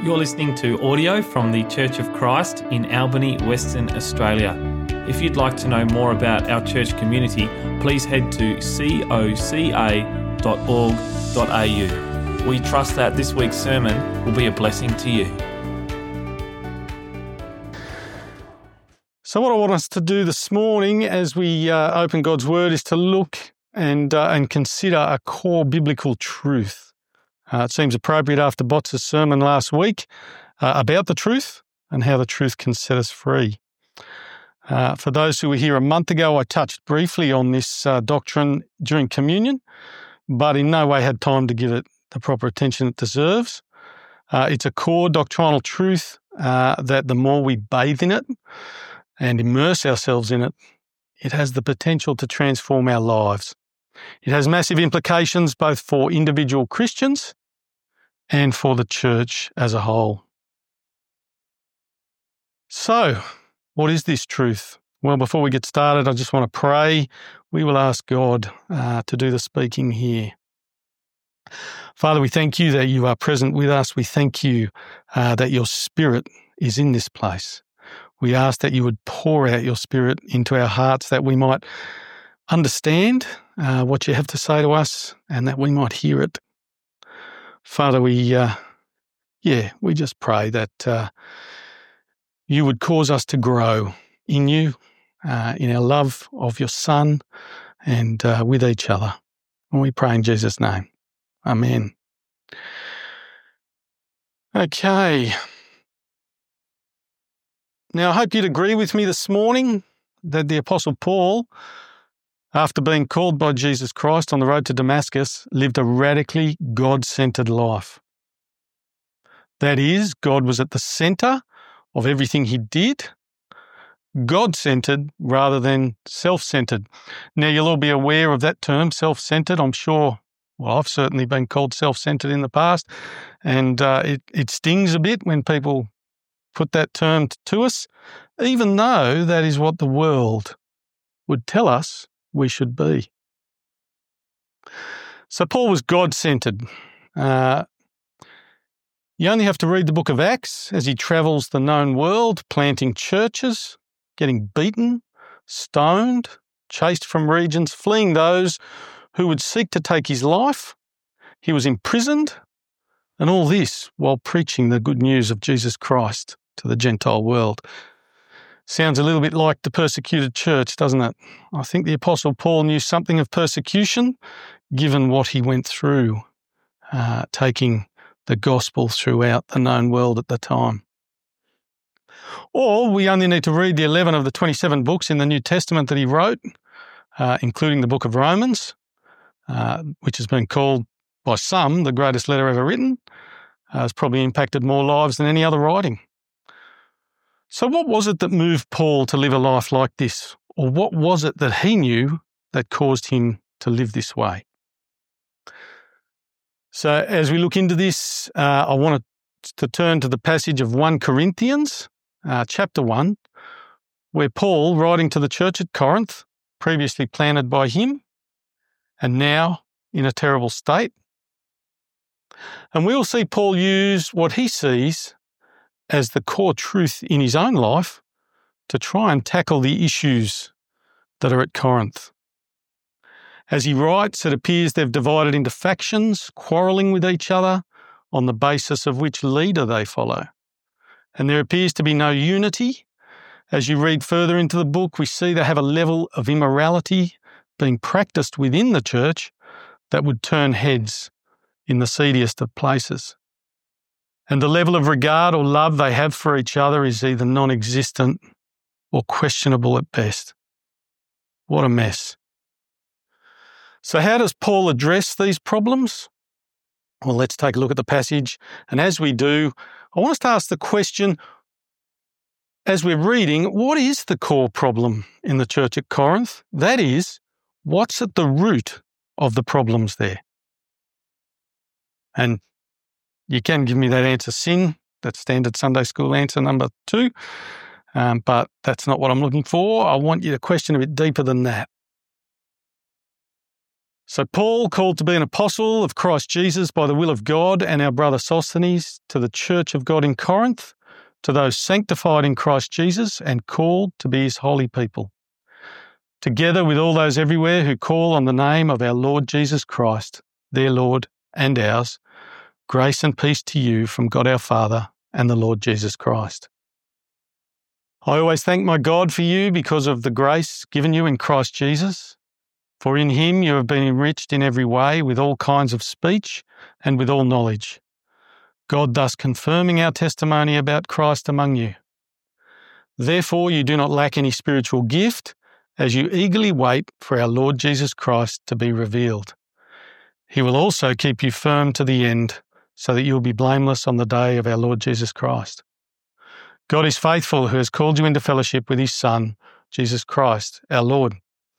You're listening to audio from the Church of Christ in Albany, Western Australia. If you'd like to know more about our church community, please head to coca.org.au. We trust that this week's sermon will be a blessing to you. So what I want us to do this morning as we open God's Word is to look and consider a core biblical truth. It seems appropriate after Botz's sermon last week about the truth and how the truth can set us free. For those who were here a month ago, I touched briefly on this doctrine during communion, but in no way had time to give it the proper attention it deserves. It's a core doctrinal truth that the more we bathe in it and immerse ourselves in it, it has the potential to transform our lives. It has massive implications both for individual Christians and for the church as a whole. So, what is this truth? Well, before we get started, I just want to pray. We will ask God to do the speaking here. Father, we thank you that you are present with us. We thank you that your Spirit is in this place. We ask that you would pour out your Spirit into our hearts that we might understand what you have to say to us and that we might hear it. Father, we just pray that you would cause us to grow in you, in our love of your Son and with each other. And we pray in Jesus' name. Amen. Okay. Now, I hope you'd agree with me this morning that the Apostle Paul, after being called by Jesus Christ on the road to Damascus, lived a radically God-centered life. That is, God was at the center of everything he did, God-centered rather than self-centered. Now, you'll all be aware of that term, self-centered. I'm sure, well, I've certainly been called self-centered in the past, and it stings a bit when people put that term to us, even though that is what the world would tell us we should be. So Paul was God-centered. You only have to read the book of Acts as he travels the known world, planting churches, getting beaten, stoned, chased from regions, fleeing those who would seek to take his life. He was imprisoned, and all this while preaching the good news of Jesus Christ to the Gentile world. Sounds a little bit like the persecuted church, doesn't it? I think the Apostle Paul knew something of persecution, given what he went through, taking the gospel throughout the known world at the time. Or we only need to read the 11 of the 27 books in the New Testament that he wrote, including the book of Romans, which has been called by some the greatest letter ever written. It's probably impacted more lives than any other writing. So what was it that moved Paul to live a life like this? Or what was it that he knew that caused him to live this way? So as we look into this, I want to turn to the passage of 1 Corinthians, chapter 1, where Paul, writing to the church at Corinth, previously planted by him, and now in a terrible state. And we will see Paul use what he sees as the core truth in his own life to try and tackle the issues that are at Corinth. As he writes, it appears they've divided into factions, quarrelling with each other on the basis of which leader they follow. And there appears to be no unity. As you read further into the book, we see they have a level of immorality being practiced within the church that would turn heads in the seediest of places. And the level of regard or love they have for each other is either non-existent or questionable at best. What a mess. So how does Paul address these problems? Well, let's take a look at the passage. And as we do, I want us to ask the question, as we're reading, what is the core problem in the church at Corinth? That is, what's at the root of the problems there? And you can give me that answer, sin. That's standard Sunday school answer number 2. But that's not what I'm looking for. I want you to question a bit deeper than that. So Paul, called to be an apostle of Christ Jesus by the will of God, and our brother Sosthenes, to the church of God in Corinth, to those sanctified in Christ Jesus and called to be his holy people, together with all those everywhere who call on the name of our Lord Jesus Christ, their Lord and ours, grace and peace to you from God our Father and the Lord Jesus Christ. I always thank my God for you because of the grace given you in Christ Jesus. For in him you have been enriched in every way with all kinds of speech and with all knowledge, God thus confirming our testimony about Christ among you. Therefore you do not lack any spiritual gift as you eagerly wait for our Lord Jesus Christ to be revealed. He will also keep you firm to the end so that you will be blameless on the day of our Lord Jesus Christ. God is faithful who has called you into fellowship with his Son, Jesus Christ, our Lord.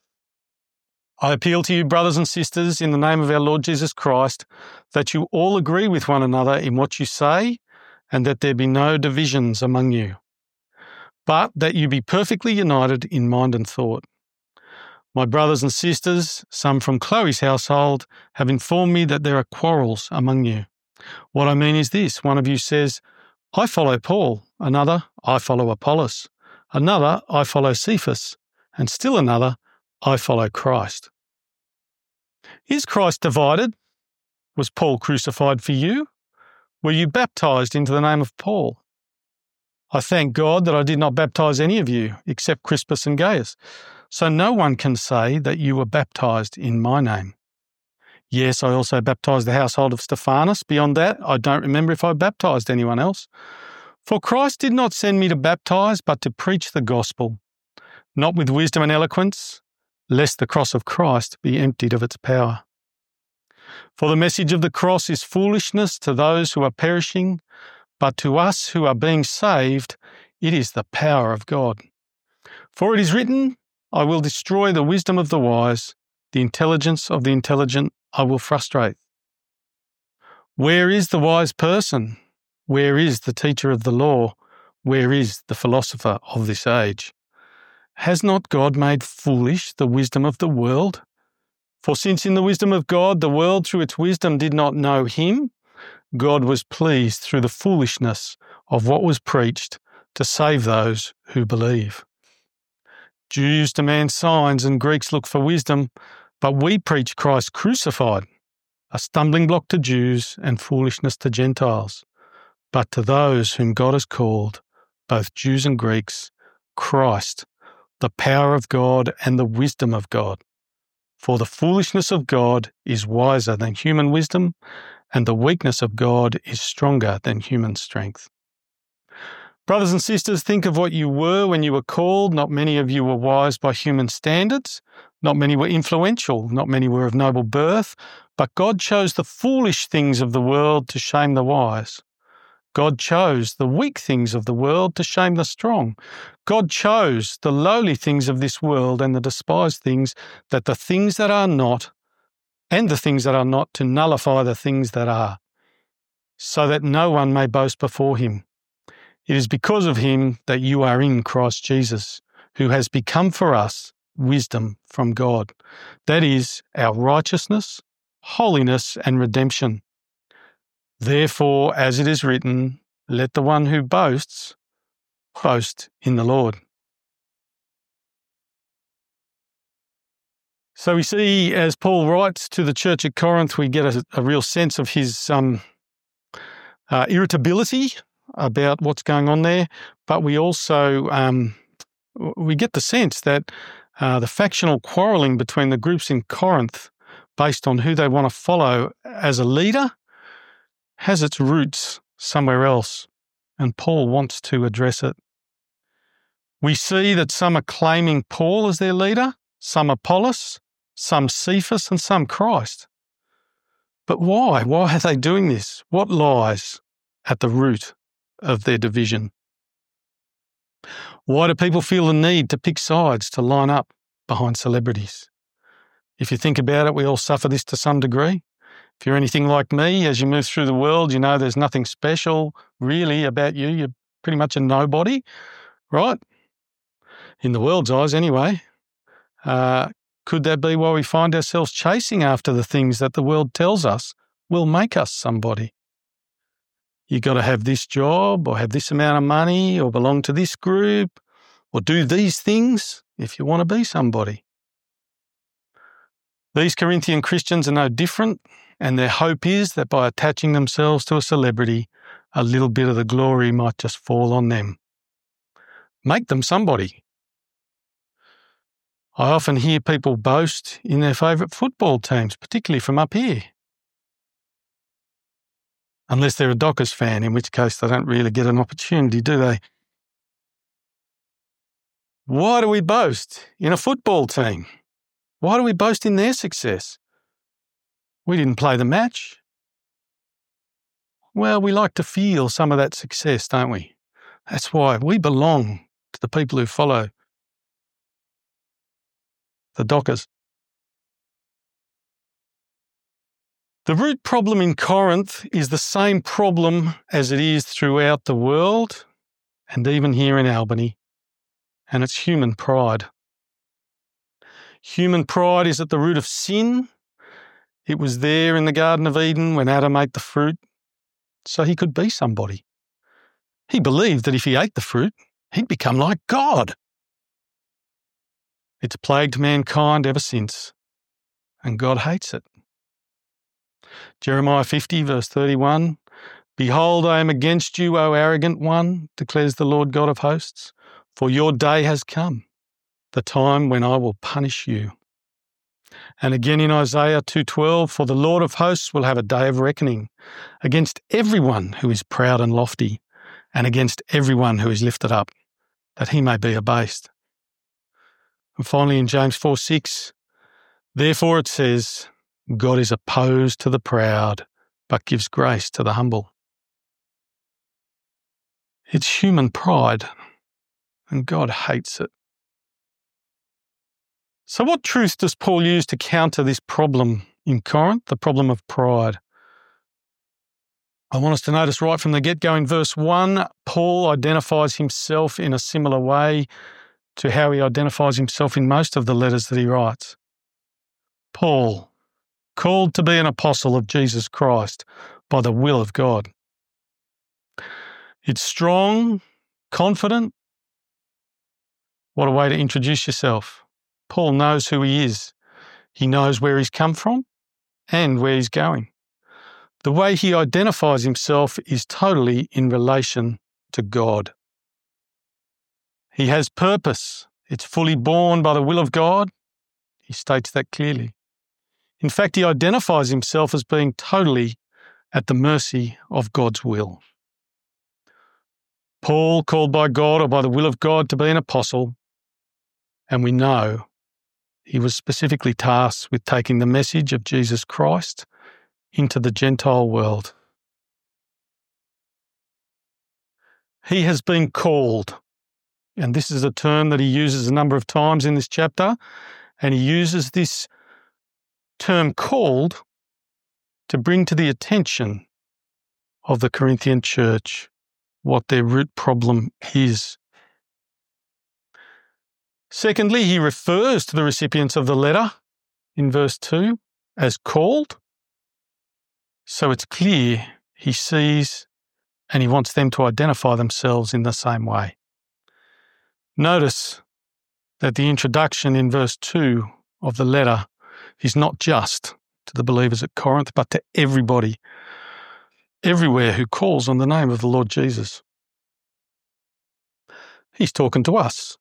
I appeal to you, brothers and sisters, in the name of our Lord Jesus Christ, that you all agree with one another in what you say, and that there be no divisions among you, but that you be perfectly united in mind and thought. My brothers and sisters, some from Chloe's household, have informed me that there are quarrels among you. What I mean is this: one of you says, I follow Paul, another, I follow Apollos, another, I follow Cephas, and still another, I follow Christ. Is Christ divided? Was Paul crucified for you? Were you baptized into the name of Paul? I thank God that I did not baptize any of you except Crispus and Gaius, so no one can say that you were baptized in my name. Yes, I also baptized the household of Stephanas. Beyond that, I don't remember if I baptized anyone else. For Christ did not send me to baptize, but to preach the gospel, not with wisdom and eloquence, lest the cross of Christ be emptied of its power. For the message of the cross is foolishness to those who are perishing, but to us who are being saved, it is the power of God. For it is written, I will destroy the wisdom of the wise, the intelligence of the intelligent I will frustrate. Where is the wise person? Where is the teacher of the law? Where is the philosopher of this age? Has not God made foolish the wisdom of the world? For since in the wisdom of God the world through its wisdom did not know him, God was pleased through the foolishness of what was preached to save those who believe. Jews demand signs and Greeks look for wisdom, but we preach Christ crucified, a stumbling block to Jews and foolishness to Gentiles. But to those whom God has called, both Jews and Greeks, Christ, the power of God and the wisdom of God. For the foolishness of God is wiser than human wisdom, and the weakness of God is stronger than human strength. Brothers and sisters, think of what you were when you were called. Not many of you were wise by human standards. Not many were influential. Not many were of noble birth. But God chose the foolish things of the world to shame the wise. God chose the weak things of the world to shame the strong. God chose the lowly things of this world and the despised things, that the things that are not and the things that are not to nullify the things that are, so that no one may boast before him. It is because of him that you are in Christ Jesus, who has become for us wisdom from God. That is our righteousness, holiness, and redemption. Therefore, as it is written, let the one who boasts, boast in the Lord. So we see, as Paul writes to the church at Corinth, we get a real sense of his irritability about what's going on there, but we also we get the sense that the factional quarrelling between the groups in Corinth, based on who they want to follow as a leader, has its roots somewhere else, and Paul wants to address it. We see that some are claiming Paul as their leader, some Apollos, some Cephas, and some Christ. But why? Why are they doing this? What lies at the root of their division? Why do people feel the need to pick sides, to line up behind celebrities? If you think about it, we all suffer this to some degree. If you're anything like me, as you move through the world, you know there's nothing special really about you. You're pretty much a nobody, right? In the world's eyes anyway. Could that be why we find ourselves chasing after the things that the world tells us will make us somebody? You got to have this job or have this amount of money or belong to this group or do these things if you want to be somebody. These Corinthian Christians are no different, and their hope is that by attaching themselves to a celebrity, a little bit of the glory might just fall on them. Make them somebody. I often hear people boast in their favourite football teams, particularly from up here. Unless they're a Dockers fan, in which case they don't really get an opportunity, do they? Why do we boast in a football team? Why do we boast in their success? We didn't play the match. Well, we like to feel some of that success, don't we? That's why we belong to the people who follow the Dockers. The root problem in Corinth is the same problem as it is throughout the world and even here in Albany, and it's human pride. Human pride is at the root of sin. It was there in the Garden of Eden when Adam ate the fruit, so he could be somebody. He believed that if he ate the fruit, he'd become like God. It's plagued mankind ever since, and God hates it. Jeremiah 50, verse 31, "Behold, I am against you, O arrogant one, declares the Lord God of hosts, for your day has come, the time when I will punish you." And again in Isaiah 2:12, "For the Lord of hosts will have a day of reckoning against everyone who is proud and lofty, and against everyone who is lifted up, that he may be abased." And finally in James 4:6, "Therefore it says, God is opposed to the proud, but gives grace to the humble." It's human pride, and God hates it. So what truth does Paul use to counter this problem in Corinth, the problem of pride? I want us to notice right from the get-go in verse 1, Paul identifies himself in a similar way to how he identifies himself in most of the letters that he writes. Paul, called to be an apostle of Jesus Christ by the will of God. It's strong, confident. What a way to introduce yourself. Paul knows who he is. He knows where he's come from and where he's going. The way he identifies himself is totally in relation to God. He has purpose. It's fully born by the will of God. He states that clearly. In fact, he identifies himself as being totally at the mercy of God's will. Paul, called by God or by the will of God to be an apostle, and we know he was specifically tasked with taking the message of Jesus Christ into the Gentile world. He has been called, and this is a term that he uses a number of times in this chapter, and he uses this term called to bring to the attention of the Corinthian church what their root problem is. Secondly, he refers to the recipients of the letter in verse 2 as called. So it's clear he sees and he wants them to identify themselves in the same way. Notice that the introduction in verse 2 of the letter is not just to the believers at Corinth, but to everybody, everywhere who calls on the name of the Lord Jesus. He's talking to us.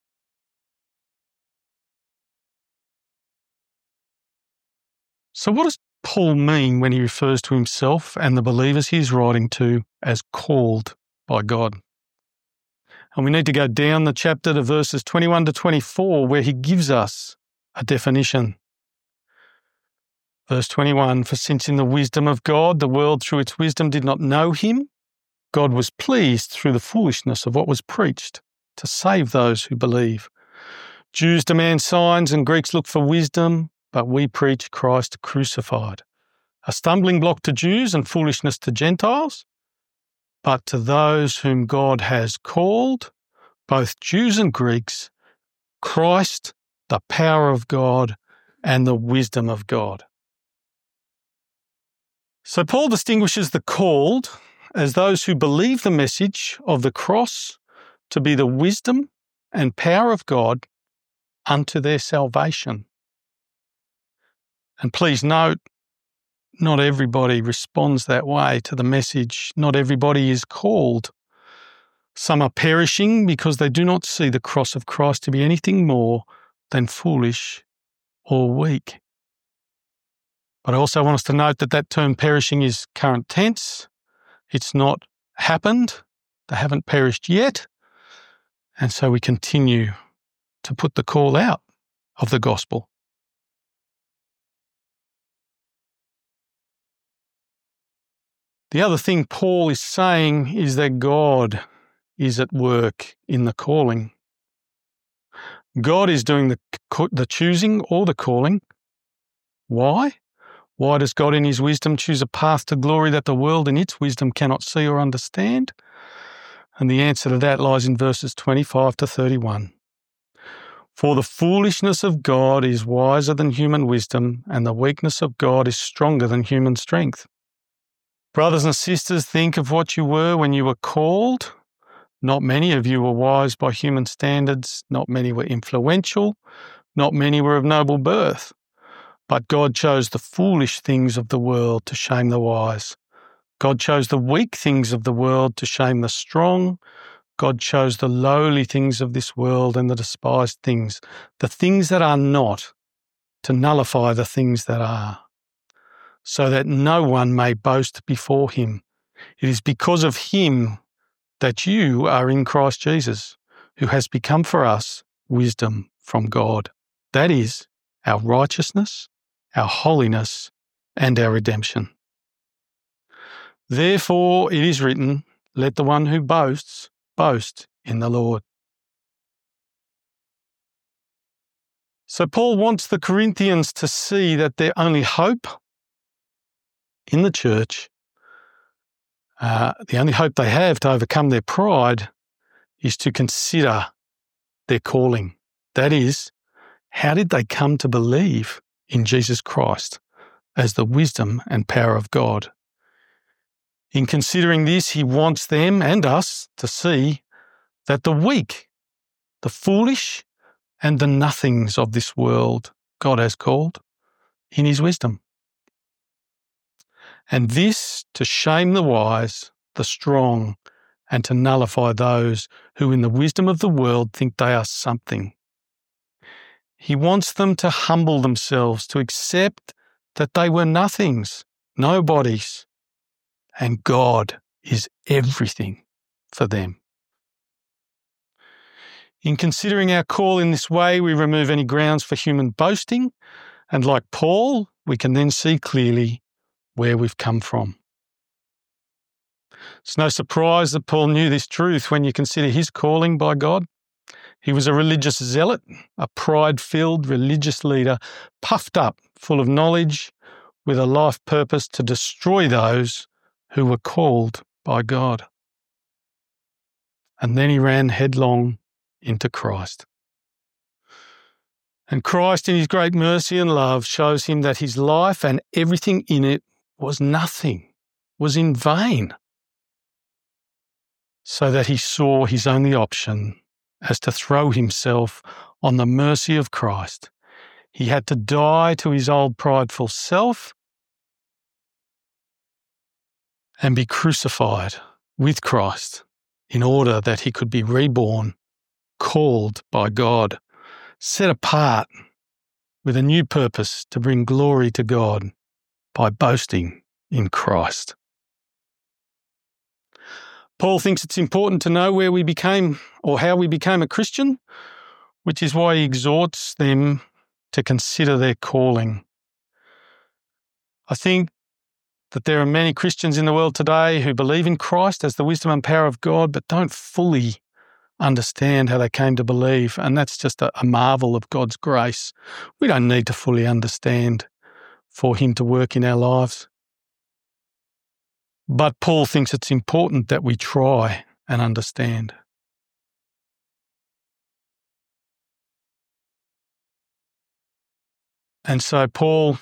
So what does Paul mean when he refers to himself and the believers he's writing to as called by God? And we need to go down the chapter to verses 21 to 24 where he gives us a definition. Verse 21, "For since in the wisdom of God, the world through its wisdom did not know him, God was pleased through the foolishness of what was preached to save those who believe. Jews demand signs and Greeks look for wisdom, but we preach Christ crucified, a stumbling block to Jews and foolishness to Gentiles. But to those whom God has called, both Jews and Greeks, Christ, the power of God and the wisdom of God. So Paul distinguishes the called as those who believe the message of the cross to be the wisdom and power of God unto their salvation. And please note, not everybody responds that way to the message. Not everybody is called. Some are perishing because they do not see the cross of Christ to be anything more than foolish or weak. But I also want us to note that that term perishing is current tense. It's not happened. They haven't perished yet. And so we continue to put the call out of the gospel. The other thing Paul is saying is that God is at work in the calling. God is doing the choosing or the calling. Why? Why does God in his wisdom choose a path to glory that the world in its wisdom cannot see or understand? And the answer to that lies in verses 25 to 31. For the foolishness of God is wiser than human wisdom, and the weakness of God is stronger than human strength. Brothers and sisters, think of what you were when you were called. Not many of you were wise by human standards. Not many were influential. Not many were of noble birth. But God chose the foolish things of the world to shame the wise. God chose the weak things of the world to shame the strong. God chose the lowly things of this world and the despised things, the things that are not, to nullify the things that are, so that no one may boast before him. It is because of him that you are in Christ Jesus, who has become for us wisdom from God. That is our righteousness, our holiness, and our redemption. Therefore it is written, let the one who boasts, boast in the Lord. So Paul wants the Corinthians to see that their only hope in the church, the only hope they have to overcome their pride, is to consider their calling. That is, how did they come to believe in Jesus Christ as the wisdom and power of God? In considering this, he wants them and us to see that the weak, the foolish, and the nothings of this world God has called in his wisdom. And this to shame the wise, the strong, and to nullify those who in the wisdom of the world think they are something. He wants them to humble themselves, to accept that they were nothings, nobodies, and God is everything for them. In considering our call in this way, we remove any grounds for human boasting, and like Paul, we can then see clearly where we've come from. It's no surprise that Paul knew this truth when you consider his calling by God. He was a religious zealot, a pride-filled religious leader, puffed up, full of knowledge, with a life purpose to destroy those who were called by God. And then he ran headlong into Christ. And Christ, in his great mercy and love, shows him that his life and everything in it was nothing, was in vain, so that he saw his only option as to throw himself on the mercy of Christ. He had to die to his old prideful self and be crucified with Christ in order that he could be reborn, called by God, set apart with a new purpose to bring glory to God by boasting in Christ. Paul thinks it's important to know where we became or how we became a Christian, which is why he exhorts them to consider their calling. I think that there are many Christians in the world today who believe in Christ as the wisdom and power of God, but don't fully understand how they came to believe, and that's just a marvel of God's grace. We don't need to fully understand for him to work in our lives. But Paul thinks it's important that we try and understand. And so Paul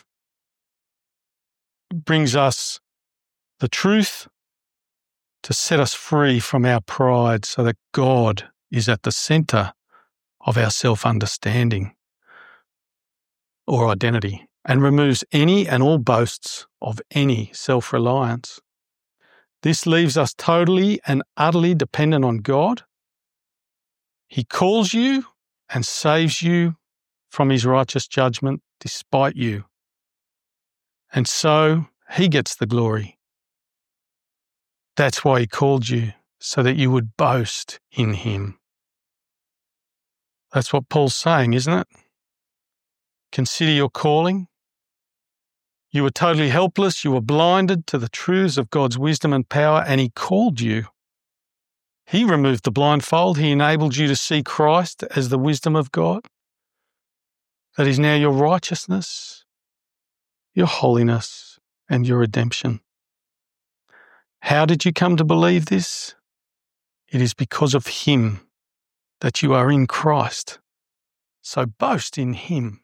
brings us the truth to set us free from our pride so that God is at the centre of our self-understanding or identity and removes any and all boasts of any self-reliance. This leaves us totally and utterly dependent on God. He calls you and saves you from his righteous judgment despite you. And so he gets the glory. That's why he called you, so that you would boast in him. That's what Paul's saying, isn't it? Consider your calling. You were totally helpless. You were blinded to the truths of God's wisdom and power, and he called you. He removed the blindfold. He enabled you to see Christ as the wisdom of God. That is now your righteousness, your holiness, and your redemption. How did you come to believe this? It is because of him that you are in Christ. So boast in him.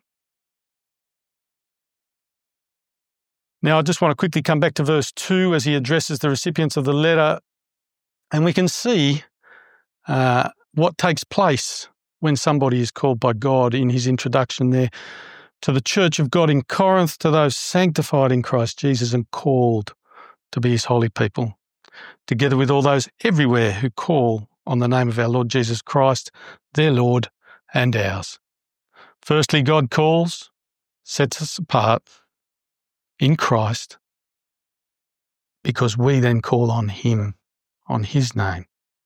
Now, I just want to quickly come back to verse 2 as he addresses the recipients of the letter, and we can see what takes place when somebody is called by God in his introduction there to the church of God in Corinth, to those sanctified in Christ Jesus and called to be his holy people, together with all those everywhere who call on the name of our Lord Jesus Christ, their Lord and ours. Firstly, God calls, sets us apart in Christ, because we then call on him, on his name.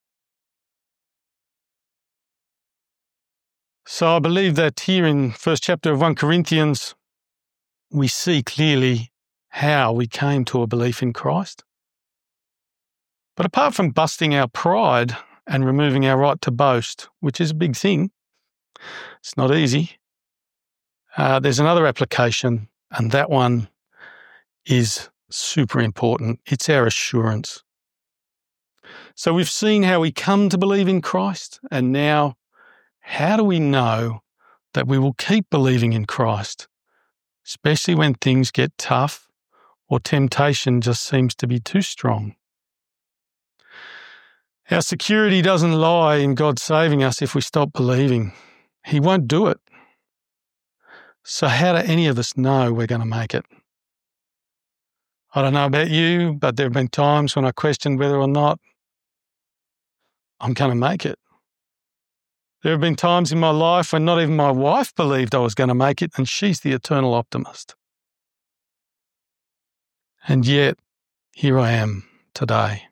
So I believe that here in first chapter of 1 Corinthians, we see clearly how we came to a belief in Christ. But apart from busting our pride and removing our right to boast, which is a big thing, it's not easy, there's another application, and that one is super important. It's our assurance. So we've seen how we come to believe in Christ, and now how do we know that we will keep believing in Christ, especially when things get tough or temptation just seems to be too strong? Our security doesn't lie in God saving us if we stop believing. He won't do it. So how do any of us know we're going to make it? I don't know about you, but there have been times when I questioned whether or not I'm going to make it. There have been times in my life when not even my wife believed I was going to make it, and she's the eternal optimist. And yet, here I am today.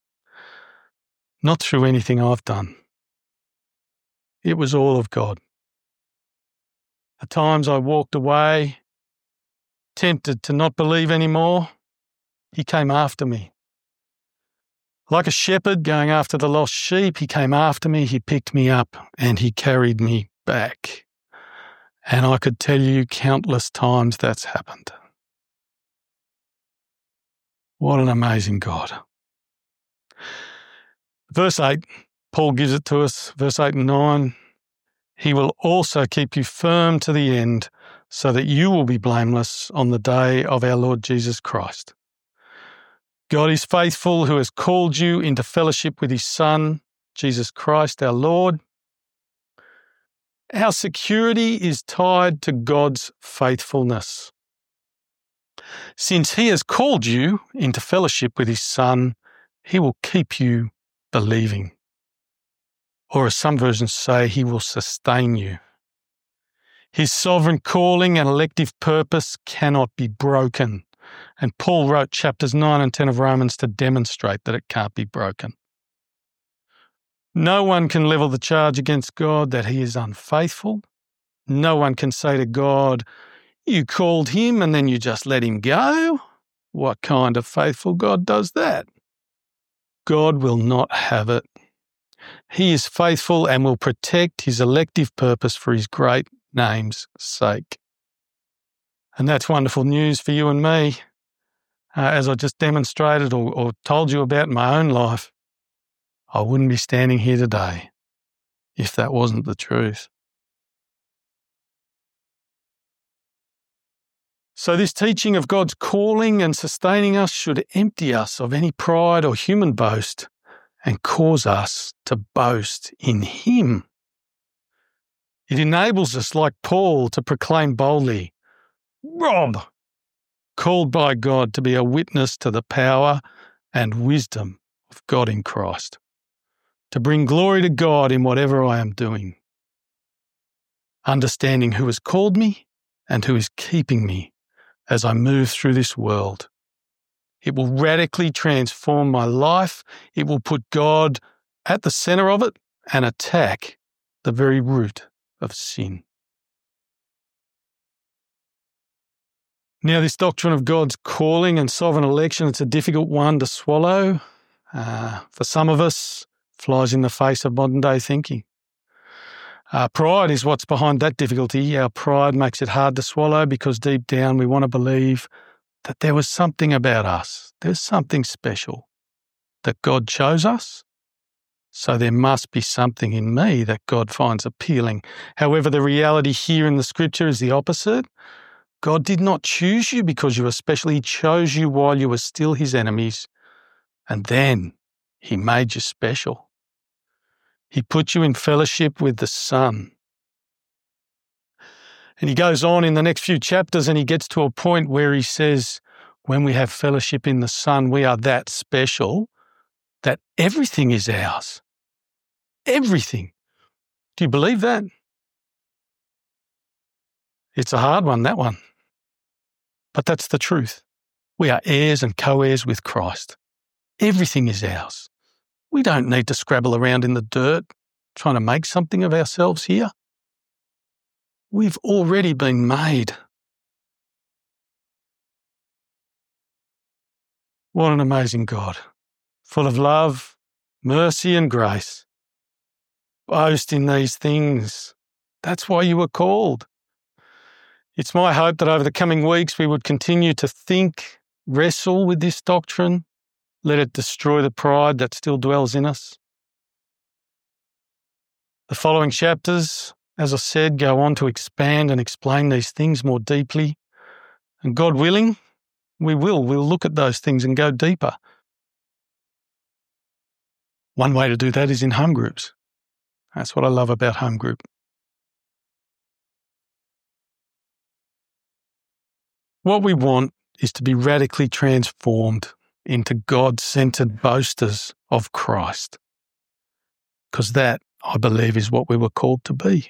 Not through anything I've done. It was all of God. At times I walked away, tempted to not believe anymore. He came after me. Like a shepherd going after the lost sheep, he came after me, he picked me up, and he carried me back. And I could tell you countless times that's happened. What an amazing God. Verse 8, Paul gives it to us, verse 8 and 9. He will also keep you firm to the end, so that you will be blameless on the day of our Lord Jesus Christ. God is faithful, who has called you into fellowship with his Son, Jesus Christ our Lord. Our security is tied to God's faithfulness. Since he has called you into fellowship with his Son, he will keep you believing. Or as some versions say, he will sustain you. His sovereign calling and elective purpose cannot be broken. And Paul wrote chapters 9 and 10 of Romans to demonstrate that it can't be broken. No one can level the charge against God that he is unfaithful. No one can say to God, you called him and then you just let him go? What kind of faithful God does that? God will not have it. He is faithful and will protect his elective purpose for his great name's sake. And that's wonderful news for you and me. As I just demonstrated or told you about in my own life, I wouldn't be standing here today if that wasn't the truth. So this teaching of God's calling and sustaining us should empty us of any pride or human boast and cause us to boast in Him. It enables us, like Paul, to proclaim boldly, Rob, called by God to be a witness to the power and wisdom of God in Christ, to bring glory to God in whatever I am doing, understanding who has called me and who is keeping me as I move through this world. It will radically transform my life. It will put God at the centre of it and attack the very root of sin. Now, this doctrine of God's calling and sovereign election, it's a difficult one to swallow. For some of us, flies in the face of modern day thinking. Pride is what's behind that difficulty. Our pride makes it hard to swallow because deep down we want to believe that there was something about us. There's something special, that God chose us. So there must be something in me that God finds appealing. However, the reality here in the scripture is the opposite. God did not choose you because you were special. He chose you while you were still His enemies. And then He made you special. He put you in fellowship with the Son. And He goes on in the next few chapters and He gets to a point where He says, when we have fellowship in the Son, we are that special that everything is ours. Everything. Do you believe that? It's a hard one, that one. But that's the truth. We are heirs and co-heirs with Christ. Everything is ours. We don't need to scrabble around in the dirt trying to make something of ourselves here. We've already been made. What an amazing God, full of love, mercy and grace. Boast in these things. That's why you were called. It's my hope that over the coming weeks we would continue to think, wrestle with this doctrine, let it destroy the pride that still dwells in us. The following chapters, as I said, go on to expand and explain these things more deeply. And God willing, we'll look at those things and go deeper. One way to do that is in home groups. That's what I love about home group. What we want is to be radically transformed into God-centered boasters of Christ. Because that, I believe, is what we were called to be.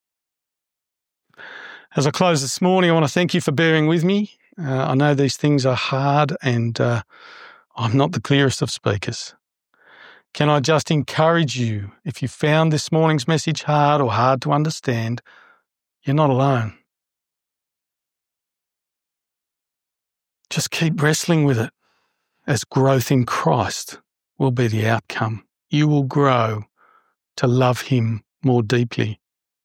As I close this morning, I want to thank you for bearing with me. I know these things are hard and I'm not the clearest of speakers. Can I just encourage you, if you found this morning's message hard or hard to understand, you're not alone. Just keep wrestling with it, as growth in Christ will be the outcome. You will grow to love Him more deeply.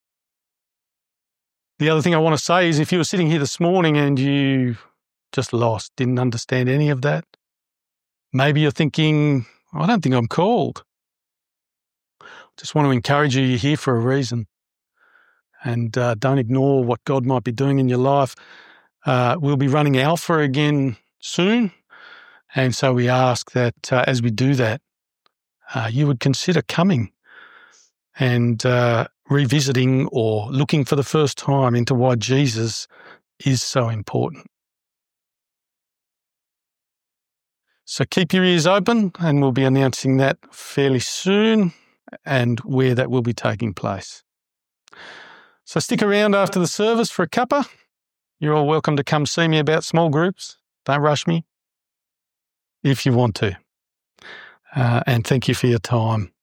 The other thing I want to say is if you were sitting here this morning and you just lost, didn't understand any of that, maybe you're thinking, I don't think I'm called. Just want to encourage you, you're here for a reason. And don't ignore what God might be doing in your life. We'll be running Alpha again soon. And so we ask that as we do that, you would consider coming and revisiting or looking for the first time into why Jesus is so important. So keep your ears open and we'll be announcing that fairly soon and where that will be taking place. So stick around after the service for a cuppa. You're all welcome to come see me about small groups. Don't rush me if you want to. And thank you for your time.